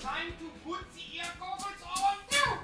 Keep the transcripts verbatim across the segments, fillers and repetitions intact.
time to put the ear goggles on?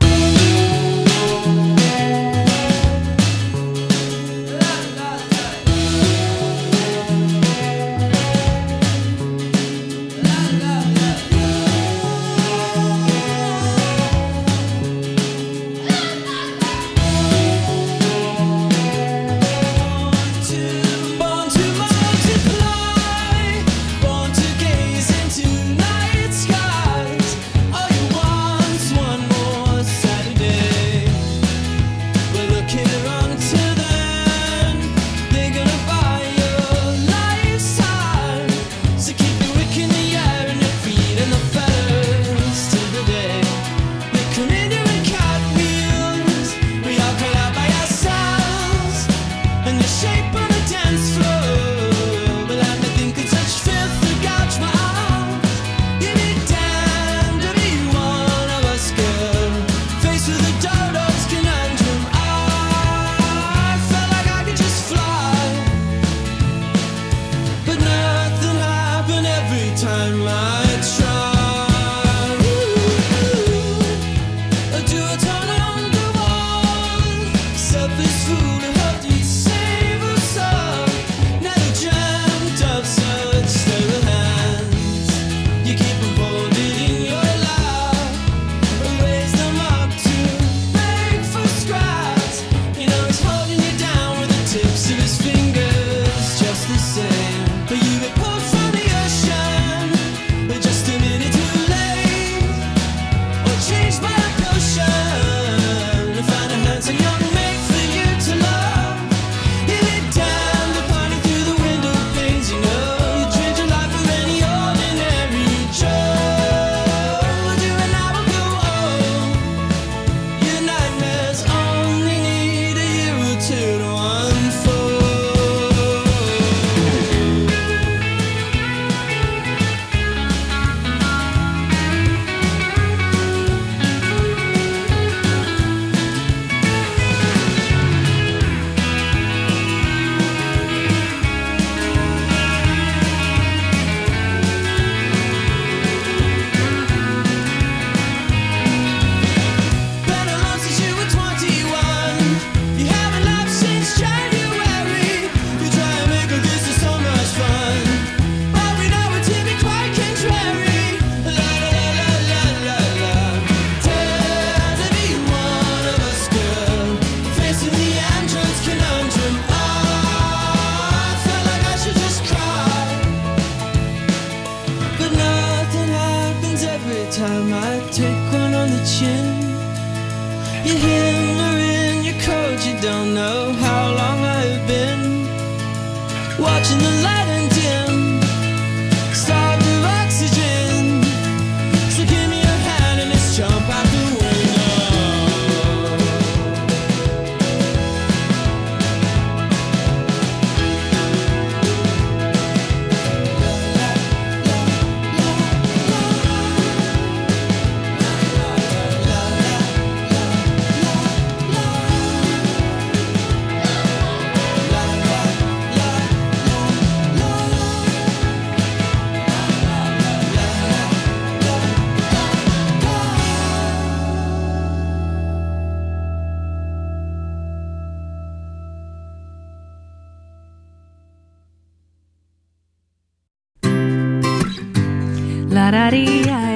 La da dee I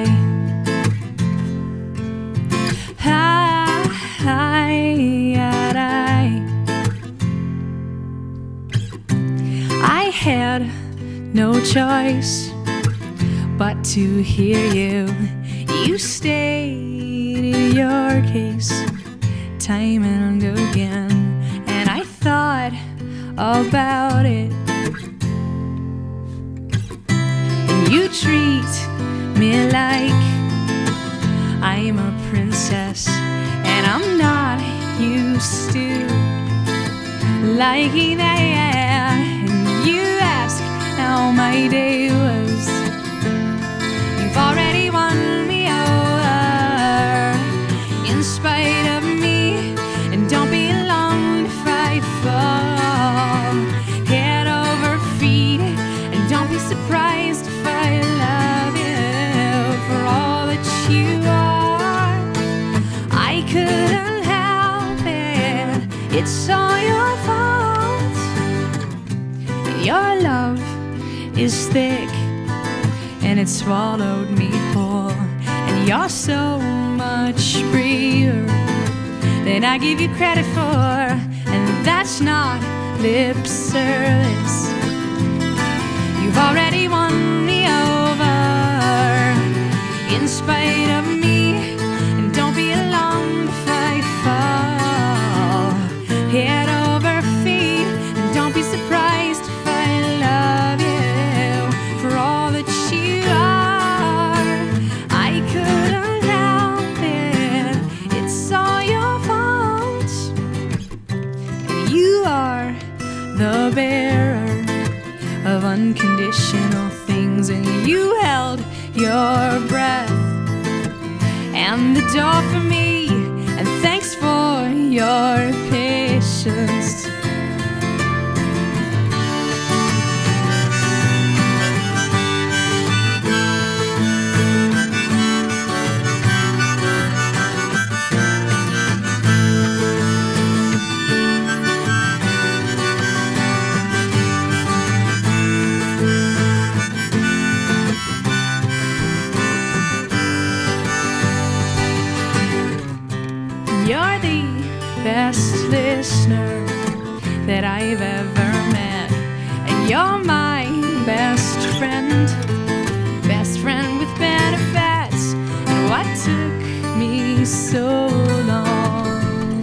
I had no choice but to hear you. You stated your case time and again, and I thought about it. And you treat me like I'm a princess, and I'm not used to liking that. And you ask how my day was. You've already won me over in spite of me, and don't be long if I fall head over feet, and don't be surprised if I love you for all that you it's all your fault. Your love is thick and it swallowed me whole. And you're so much freer than I give you credit for. And that's not lip service. You've already won me over in spite of me. And don't be alone if I fall head over feet. And don't be surprised if I love you for all that you are. I couldn't help it, it's all your fault. And you are the bearer of unconditional things, and you held your breath and the door for me, and thanks for your patience. You're the best listener that I've ever met, and you're my best friend, best friend with benefits. And what took me so long?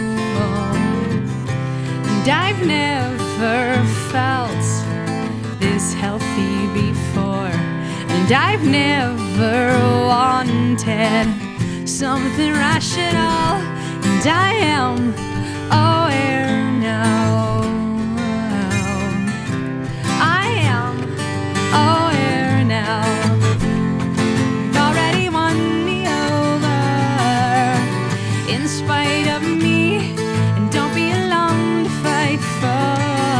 And I've never felt this healthy before, and I've never wanted something rational. And I am aware now. I am aware now. You've already won me over in spite of me. And don't be alone to fight for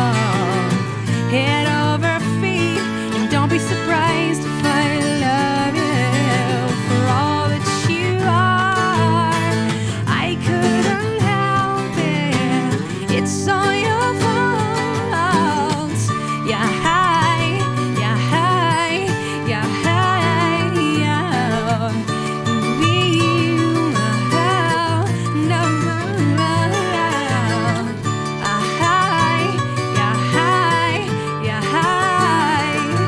head over feet. And don't be surprised if I love you for all that you are. I couldn't help it, it's all your fault. Yeah, hi, yeah, hi, yeah, hi, yeah. We, oh, no, no, no. Ah, hi, yeah, hi, yeah, hi.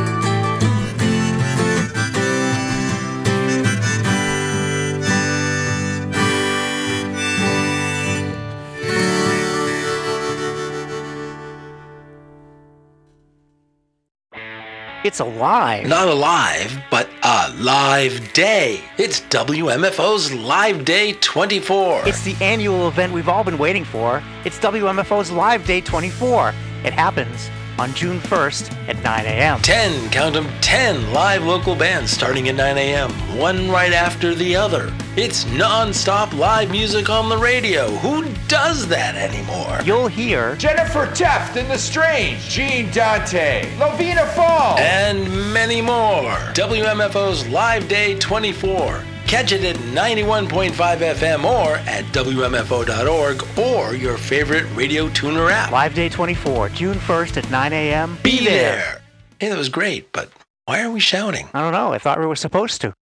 It's alive. Not alive, but a live day. It's W M F O's Live Day twenty-four. It's the annual event we've all been waiting for. It's W M F O's Live Day twenty-four. It happens on June first at nine a.m. ten, count them, ten live local bands starting at nine a.m., one right after the other. It's non-stop live music on the radio. Who does that anymore? You'll hear Jennifer Teft and The Strange, Gene Dante, Lovina Fall. And many more. W M F O's Live Day twenty-four. Catch it at ninety-one point five F M or at W M F O dot org or your favorite radio tuner app. Live Day twenty-four, June first at nine a.m. Be there. Hey, that was great, but why are we shouting? I don't know. I thought we were supposed to.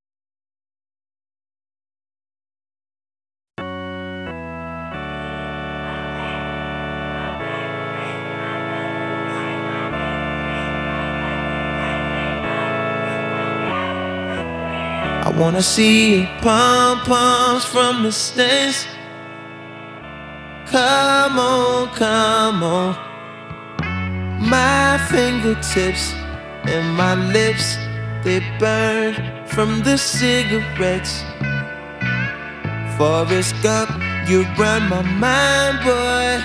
I wanna see pom-poms from the stands. Come on, come on. My fingertips and my lips, they burn from the cigarettes. Forrest Gump, you run my mind, boy.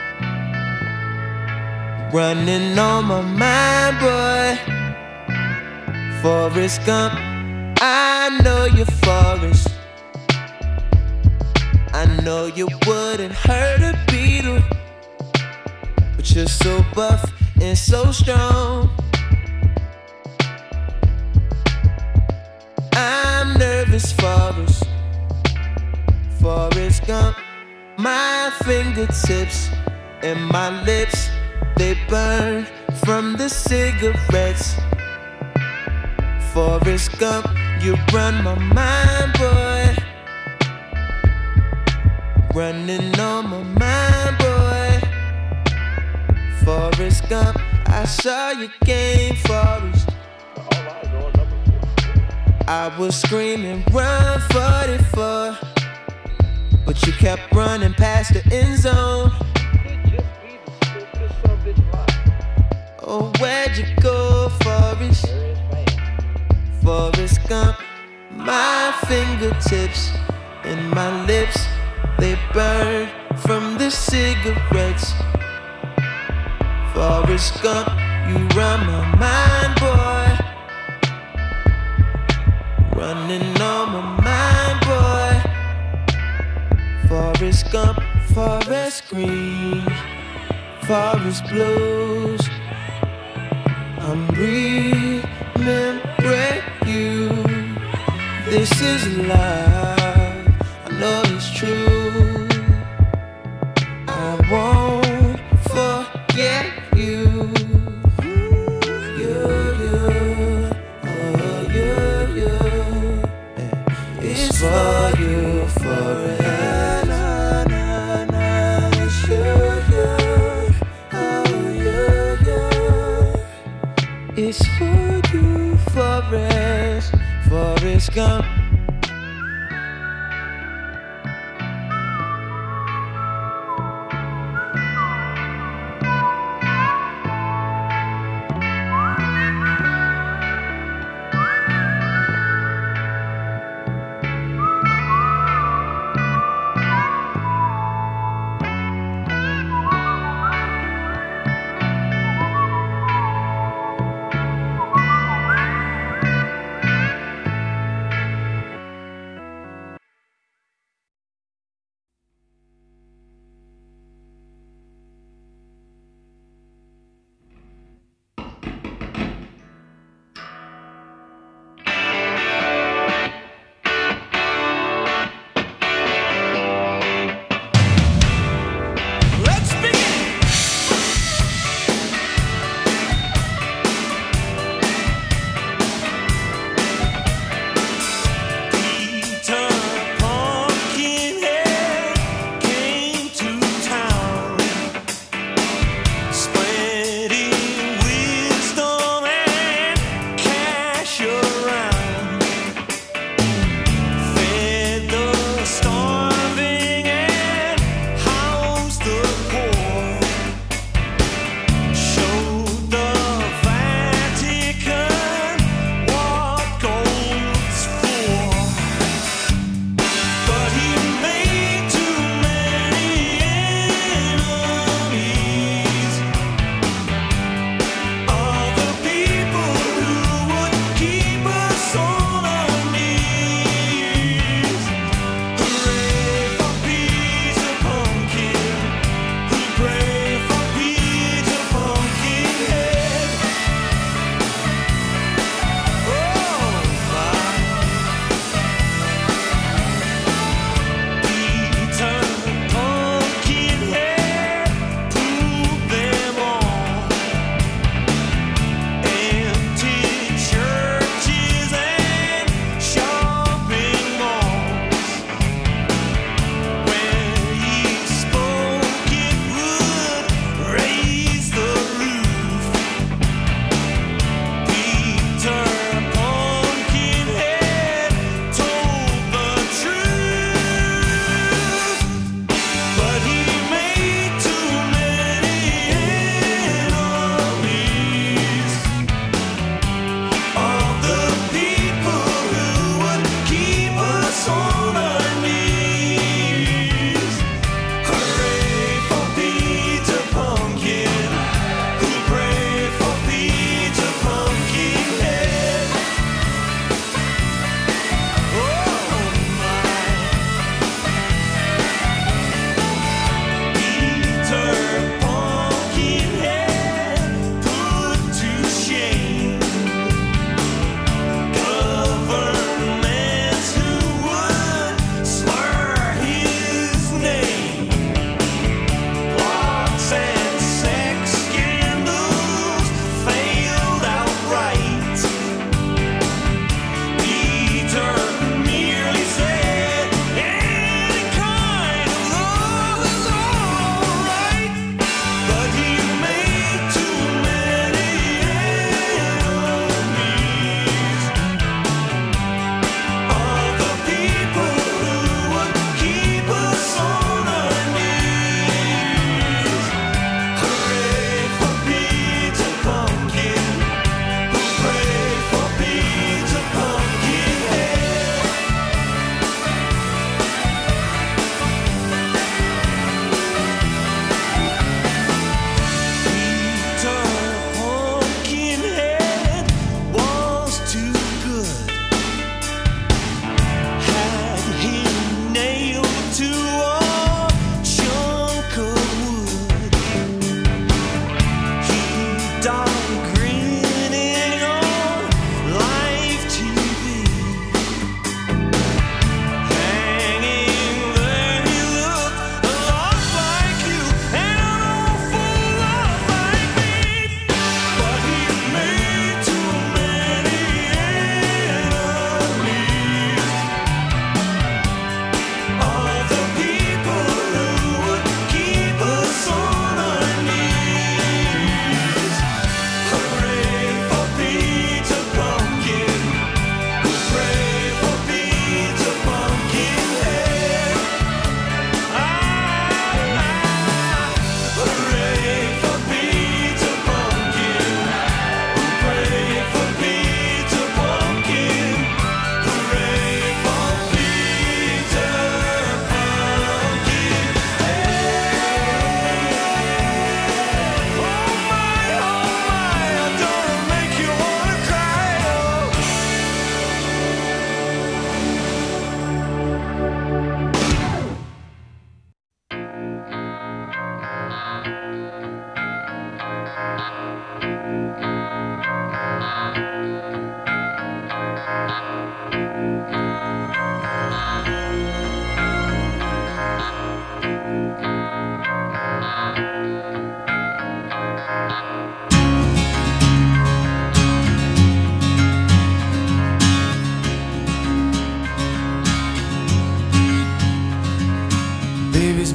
Running on my mind, boy. Forrest Gump, I know you're Forrest. I know you wouldn't hurt a beetle, but you're so buff and so strong. I'm nervous, Forrest, Forrest Gump. My fingertips and my lips, they burn from the cigarettes. Forrest Gump, you run my mind, boy. Running on my mind, boy. Forrest Gump, I saw your game, Forrest. I was screaming, run forty-four, but you kept running past the end zone. Oh, where'd you go, Forrest? Forrest Gump, my fingertips and my lips, they burn from the cigarettes. Forrest Gump, you run my mind, boy. Running on my mind, boy. Forrest Gump, Forest Green, Forest Blues. I'm remembering you. This is love, I know it's true. I won't forget you. You, you, oh you, you. It's for you forever. Na, na, na, it's you, you, oh you, you. It's for you, Forrest, Forrest Gump.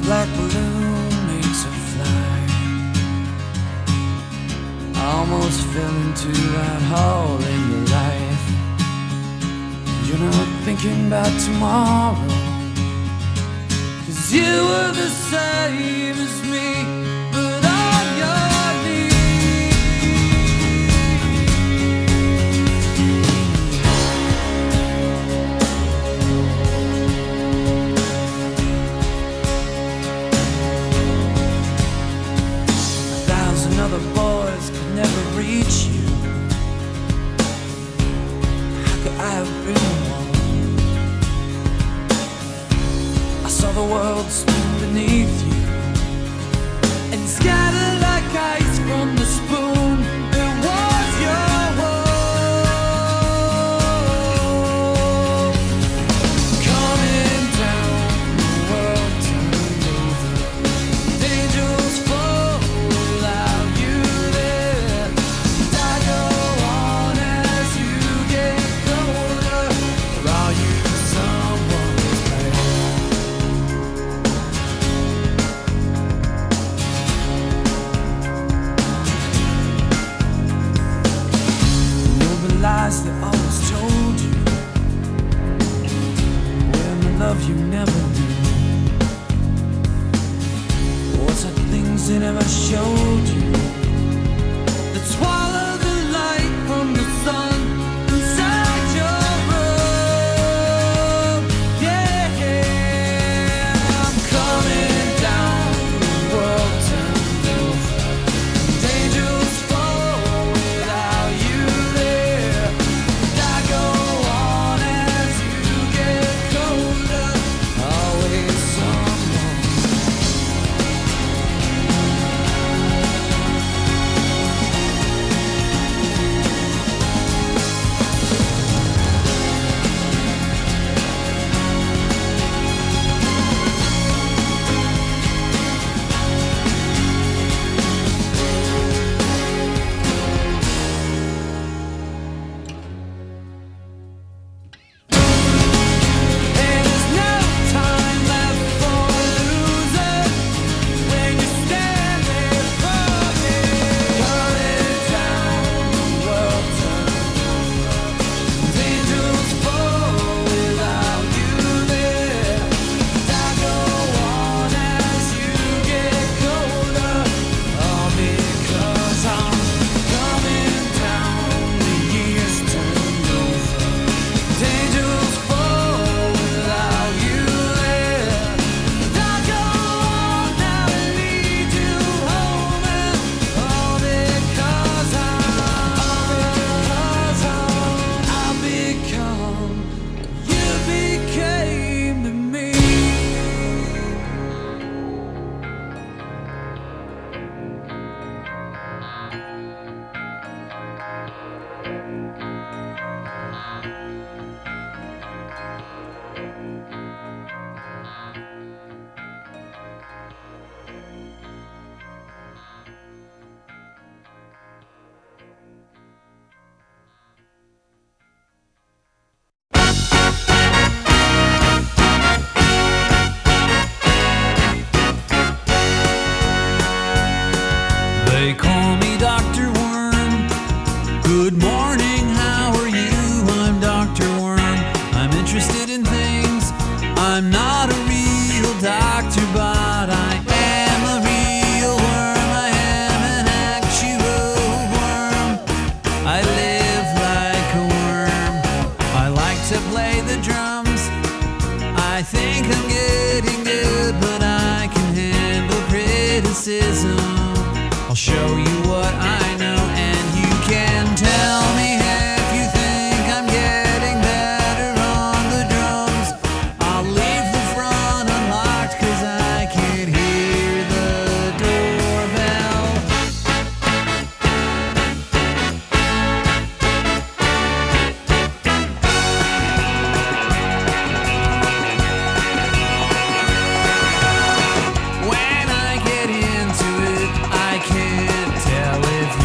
black balloon makes her fly. I almost fell into that hole in your life. You're not thinking about tomorrow, 'cause you were the same as me, but on your knees. A thousand other boys could never reach you. How could I have been one? I saw the world spin beneath you and scatter like ice from the spoon. It was your world coming down, the world turned over. The angels fall without you there. And I go on as you get colder. Or are you someone's man? Lies they always told you, when the love you never knew. What's the things they never showed you that swallow the light from the sun inside your room? Yeah, I'm coming down, the world turned over. And angels fall without you there. I go on as you get colder. Always someone. And there's no time left for losers when you stand there for me. Coming down, the world turned over. Angels fall without you there. I go on as you get colder. All because I'm coming down, the years turned over. Angels fall without you there. I go on now and lead you home, and all because I'm, because I'm, I become, you became to me. They call me Doctor Worm. Good morning, how are you? I'm Doctor Worm. I'm interested in things. I'm not a real doctor, but I am a real worm. I am an actual worm. I live like a worm. I like to play the drums. I think I'm getting good, but I can handle criticism. I'll show you what I know, and you can tell me if you think I'm getting better on the drums. I'll leave the front unlocked, 'cause I can hear the doorbell. When I get into it, I can't tell if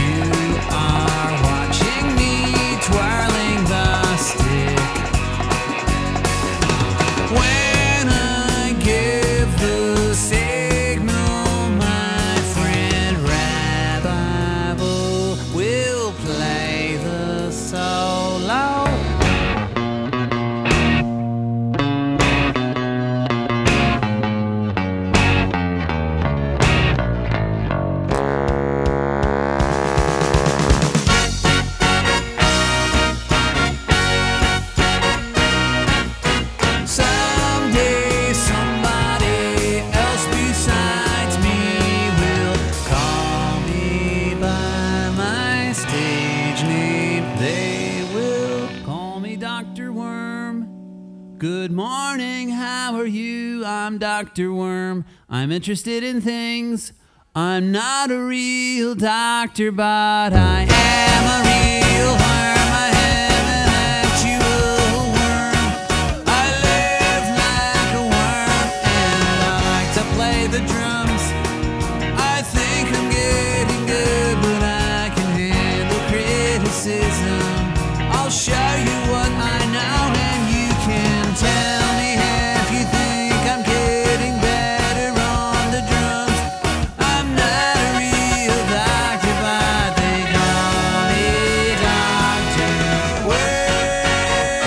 Good morning, how are you? I'm Doctor Worm. I'm interested in things. I'm not a real doctor, but I am a real worm. I am an actual worm. I live like a worm, and I like to play the drums. I think I'm getting good, but I can handle criticism. I'll show you what I know, and you can tell me if you think I'm getting better on the drums. I'm not a real doctor, but they call me Doctor Worm.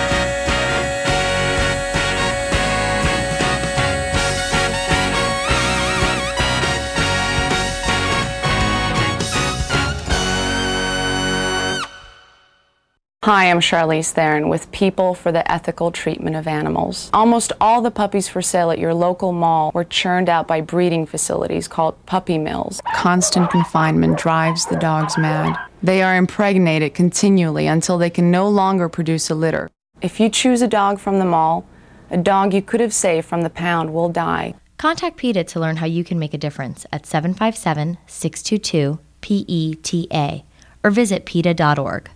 Hi, I'm Charlize Theron with People for the Ethical Treatment of Animals. Almost all the puppies for sale at your local mall were churned out by breeding facilities called puppy mills. Constant confinement drives the dogs mad. They are impregnated continually until they can no longer produce a litter. If you choose a dog from the mall, a dog you could have saved from the pound will die. Contact PETA to learn how you can make a difference at seven five seven, six two two, P E T A or visit PETA dot org.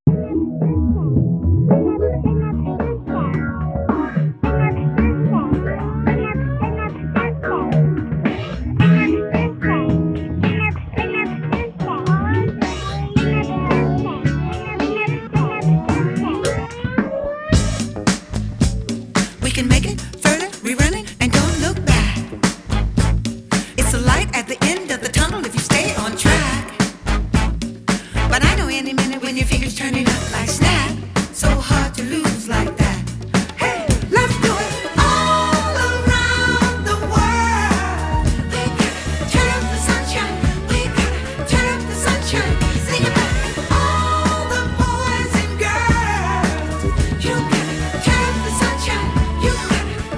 We can make it further, we run it, and don't look back. It's a light at the end of the tunnel if you stay on track. But I know any minute when your fingers turning up like snap, so hard to lose like that. Hey, let's do it all around the world. We gotta turn up the sunshine. We gotta turn up the sunshine. Sing about all the boys and girls. You gotta turn up the sunshine. You gotta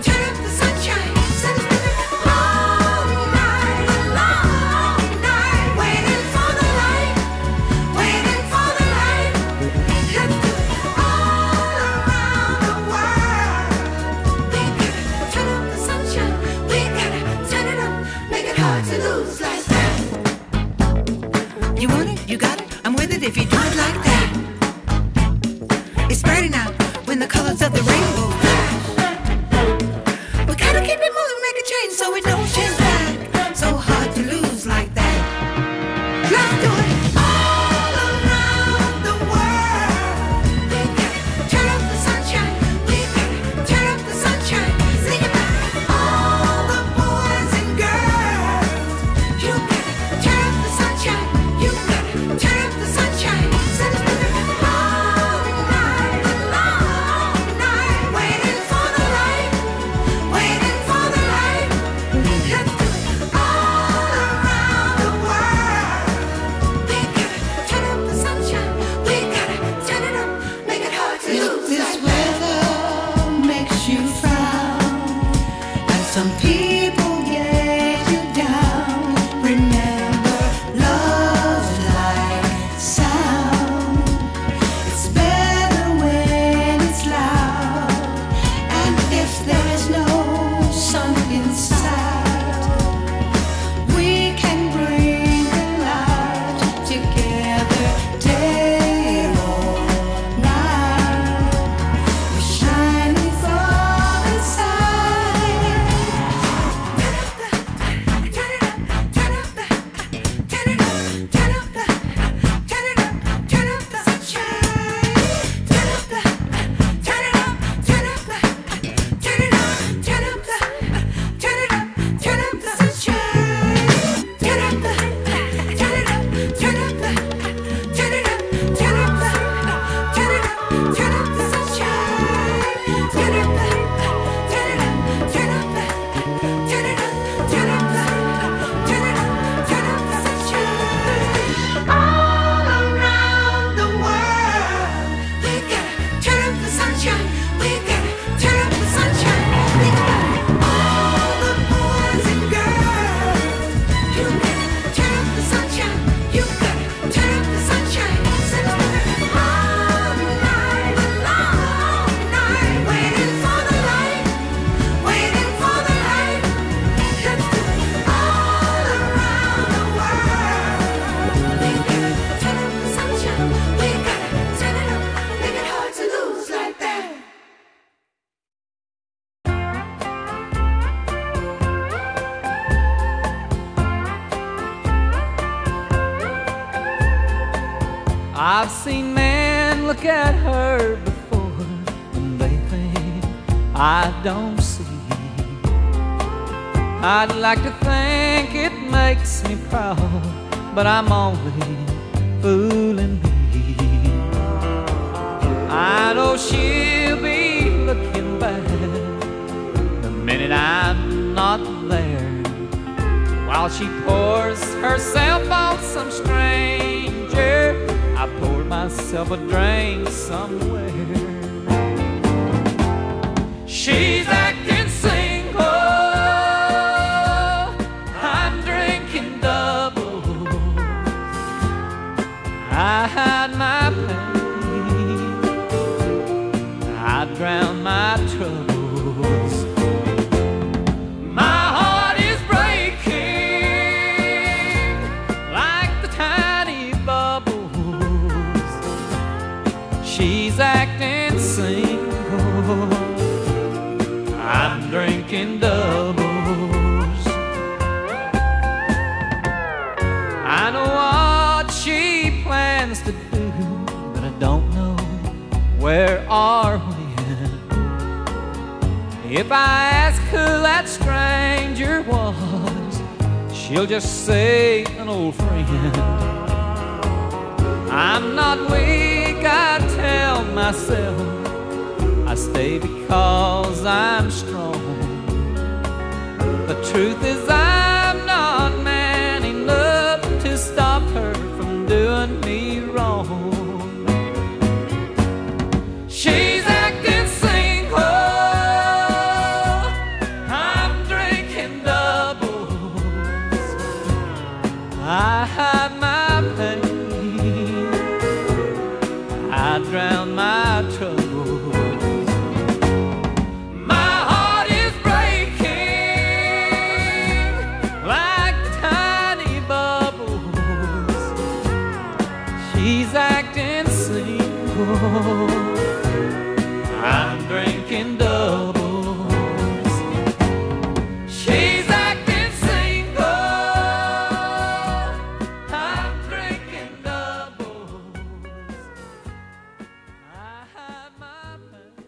I've seen men look at her before and they think I don't see. I'd like to think it makes me proud, but I'm only fooling me. I know she'll be looking back the minute I'm not there, while she pours herself on some stranger. I poured myself a drink somewhere. She's acting single, I'm drinking doubles. I hide my pain, I drown my troubles. My heart is breaking like the tiny bubbles. She's acting single, I'm drinking doubles. I know what she plans to do, but I don't know where or when. If I ask who that stranger was, she'll just say an old friend. I'm not weak, I tell myself. I stay because I'm strong. The truth is I'm not man enough to stop her from doing me wrong. She's acting single, I'm drinking doubles. I hide my pain, I drown my troubles. She's acting single, I'm drinking doubles. She's acting single, I'm drinking doubles. I hide my pain.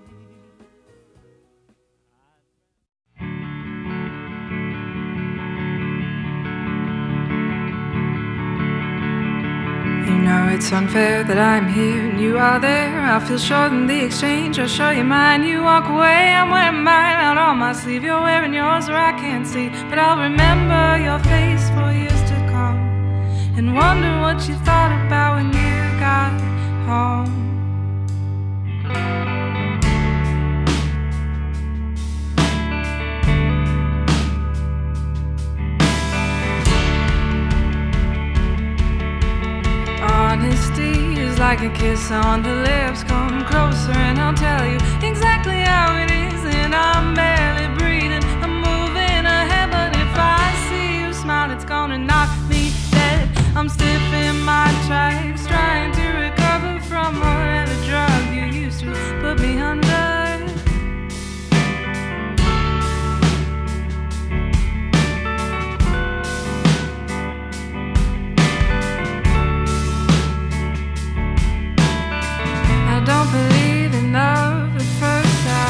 You know it's unfair that I'm here and you are there. I feel short in the exchange. I'll show you mine. You walk away, I'm wearing mine out on my sleeve. You're wearing yours where I can't see, but I'll remember your face for years to come and wonder what you thought about when you got home. Honesty is like a kiss on the lips. Come closer and I'll tell you exactly how it is. And I'm barely breathing, I'm moving ahead, but if I see you smile, it's gonna knock me dead. I'm stiff in my tracks, trying to recover from whatever drug you used to put me under. I don't believe in love at first sight.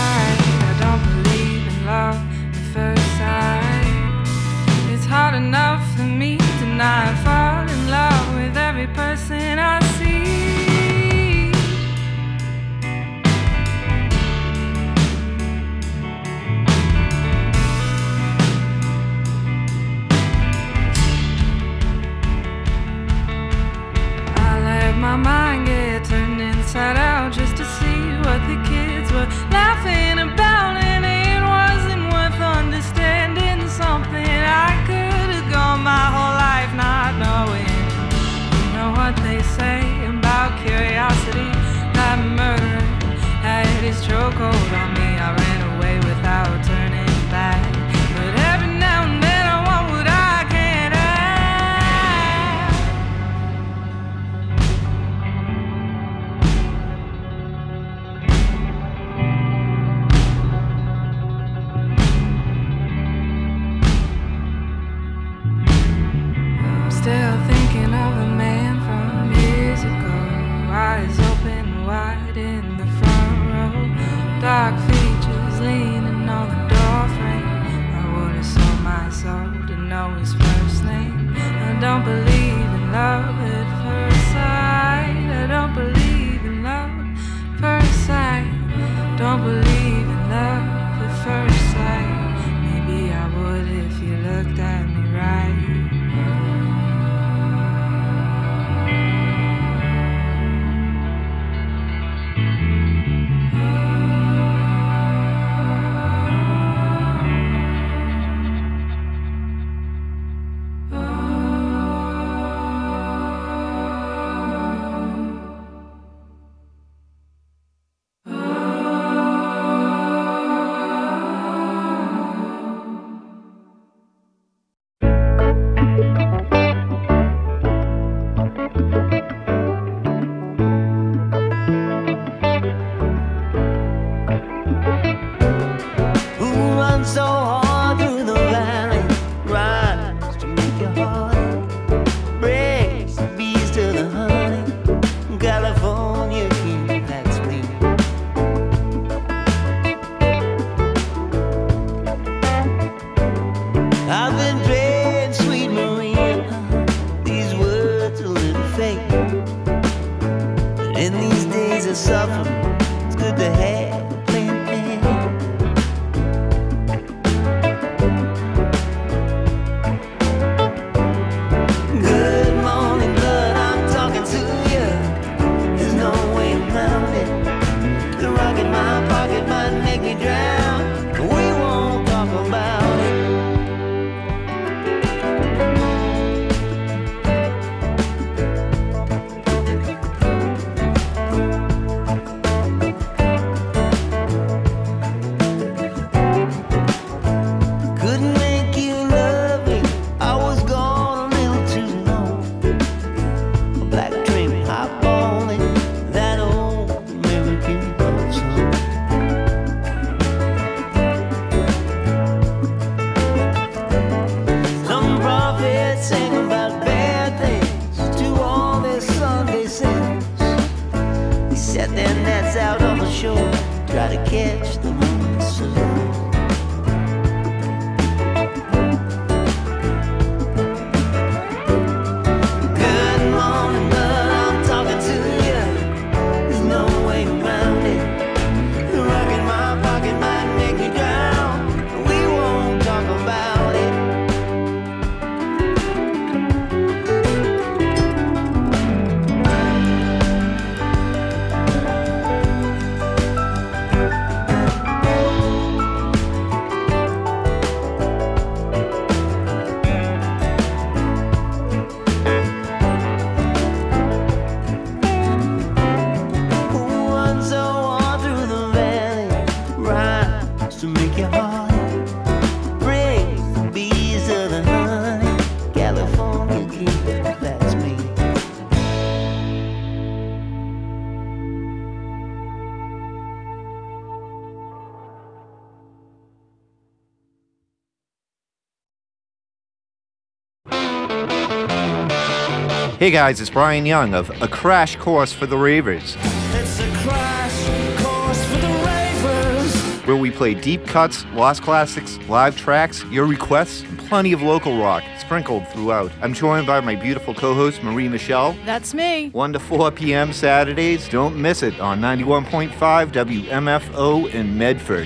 Hey guys, it's Brian Young of A Crash Course for the Ravers. It's a crash course for the ravers. Where we play deep cuts, lost classics, live tracks, your requests, and plenty of local rock sprinkled throughout. I'm joined by my beautiful co-host, Marie Michelle. That's me. one to four p.m. Saturdays. Don't miss it on ninety-one point five W M F O in Medford.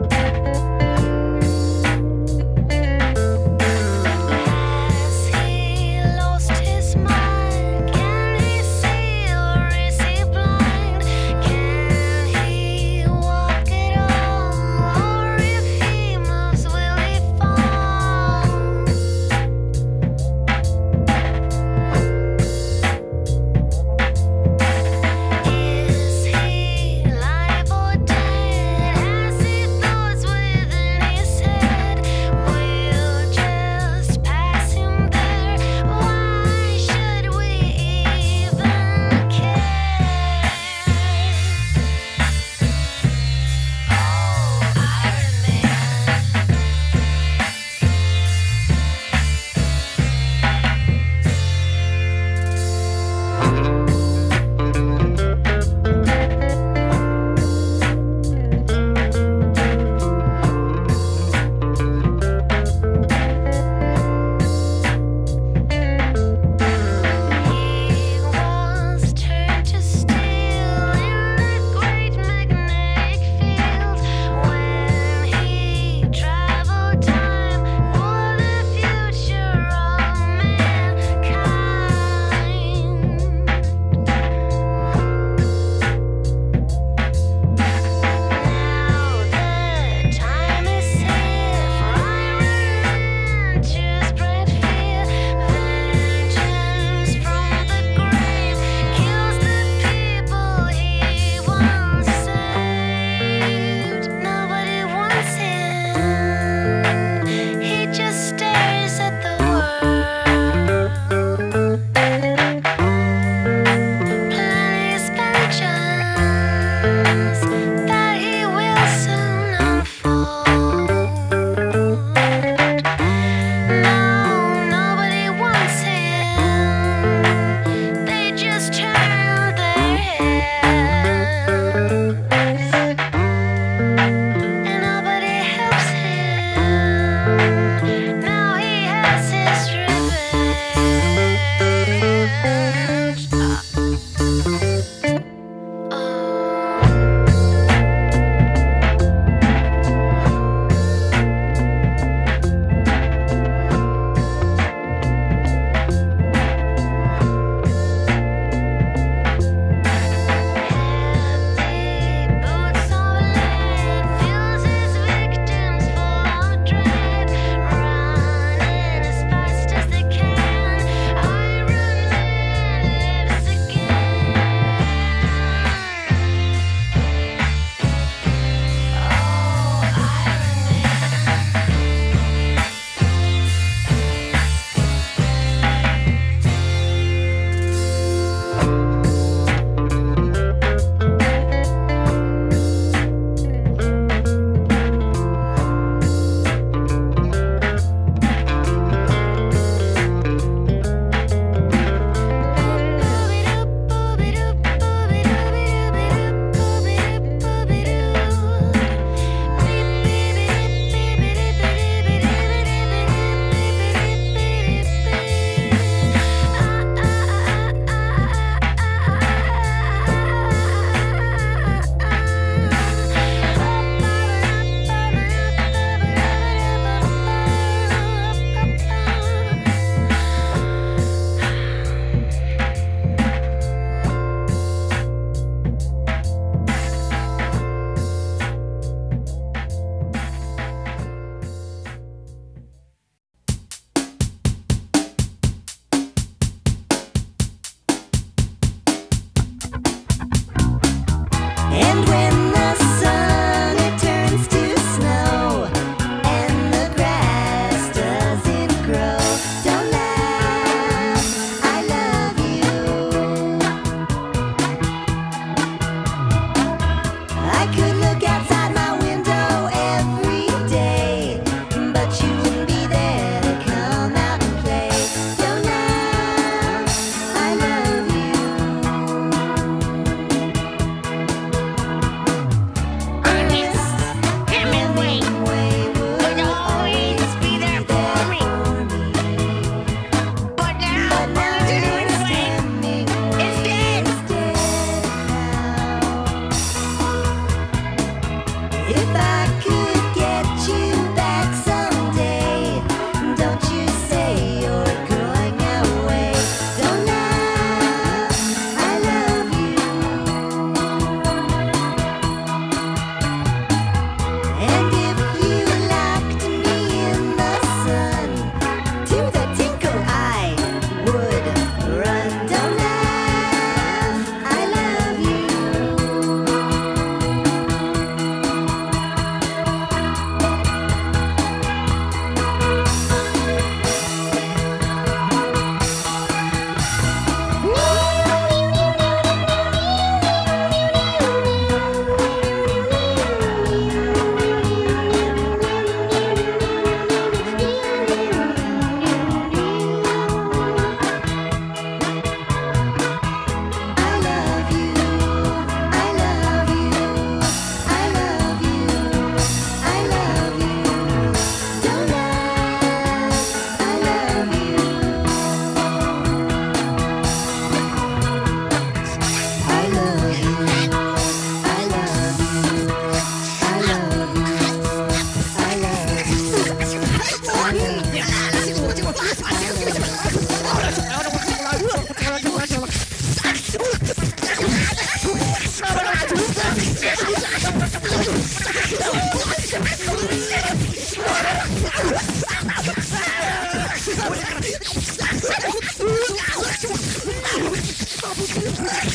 As he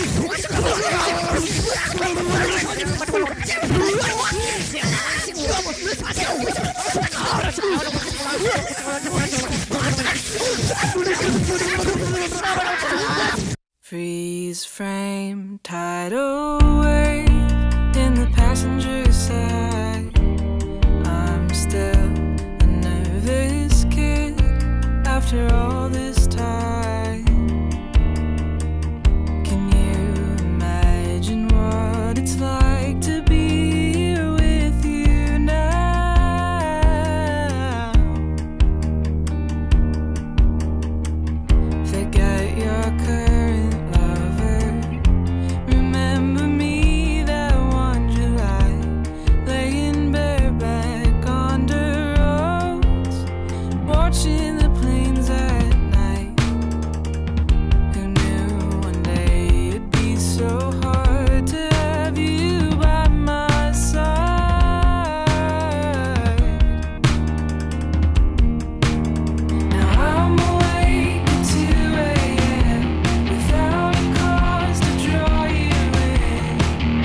Freeze frame, tidal wave in the passenger side. I'm still a nervous kid after all this time. Can you imagine what it's like to be here with you now? Forget your current lover. Remember me that one July, laying bareback on the roads, watching the planes at night. Who knew one day it'd be so hard to have you by my side? Now I'm awake at two a.m. without a cause to draw you in.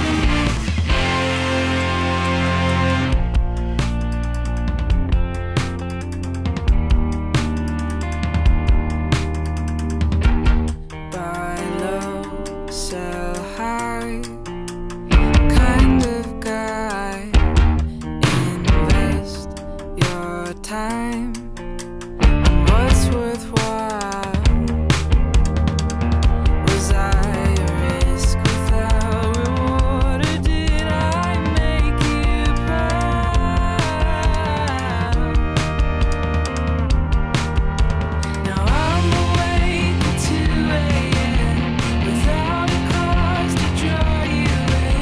Buy low, sell high, kind of guy. Invest your time in what's worthwhile. Was I a risk without reward, or did I make you proud? Now I'm awake at two a.m. without a cause to draw you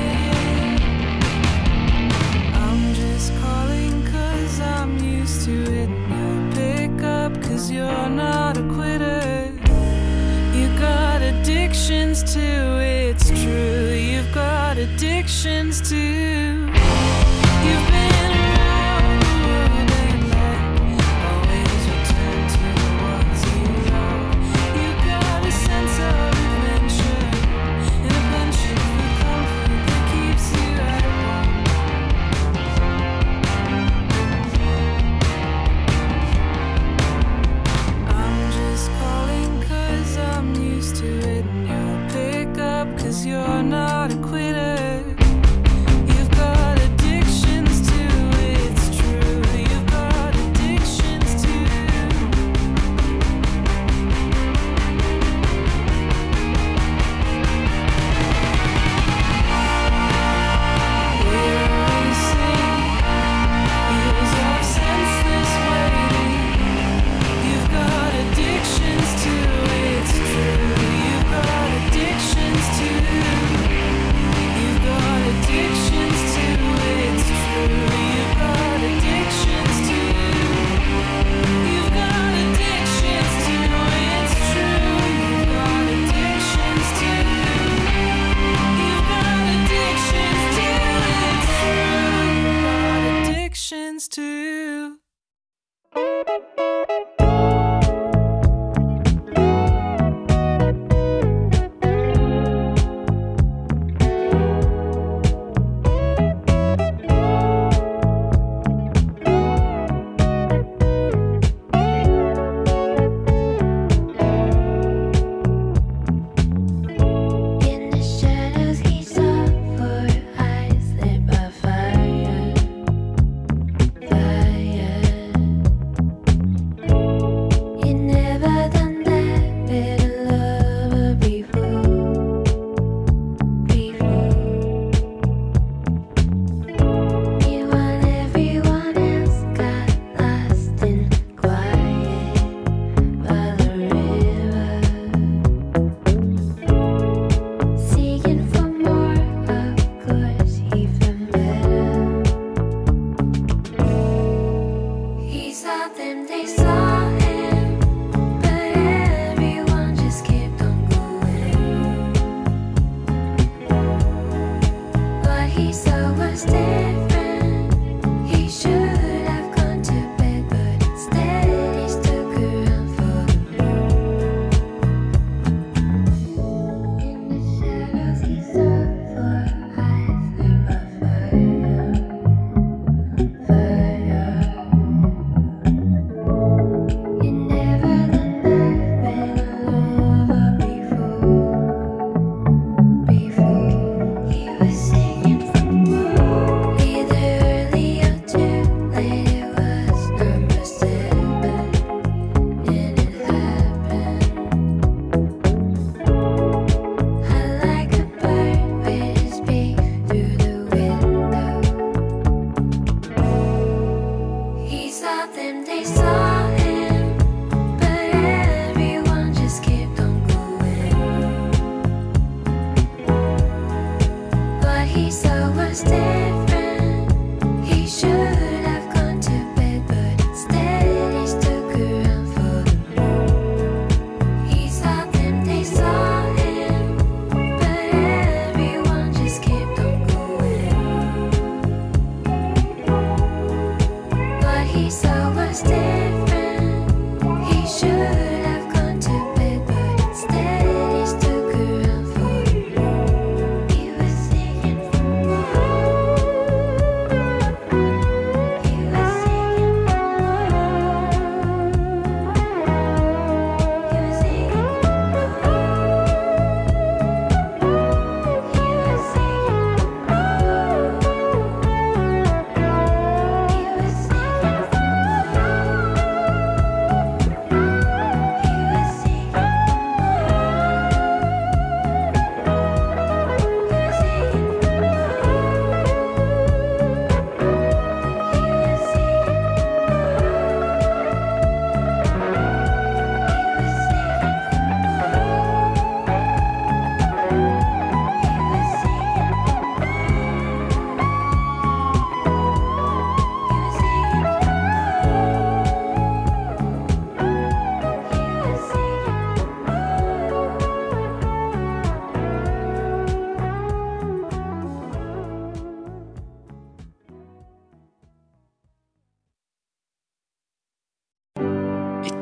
in. I'm just calling 'cause I'm used to it. You'll pick up 'cause you're not a quitter. You got addictions too, it's true. You've got addictions too. You've been around the world and back, always return to the ones you love. You got a sense of adventure and a penchant for comfort that keeps you at home. I'm just calling 'cause I'm used to it, and you'll pick up 'cause you're not a quitter. You've got addictions too, it's true. You've got addictions too. We're racing, years of senseless waiting. You've got addictions too, it's true. You've got addictions too.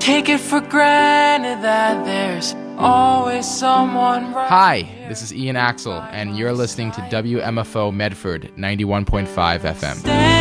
take it for granted that there's always someone right. Hi, this is Ian Axel, and you're listening to W M F O Medford ninety-one point five F M.